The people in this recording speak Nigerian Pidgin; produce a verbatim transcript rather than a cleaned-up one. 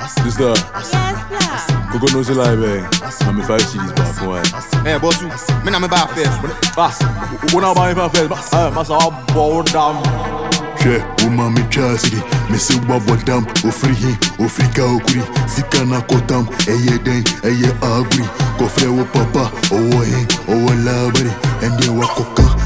Sister, Yes, blah. Coco knows a lie, babe. I'm a five C Ds back from why. Hey, boss, me na me buy first. Pass. When I buy my face, I'm a bow down. Che, uma mi chasidi, me se wabo dam, ofri hi, ofri ka okuri, sika na kotam, eye den, eye agri, kofre wo papa, owo hin, owo labari, ende wa koka,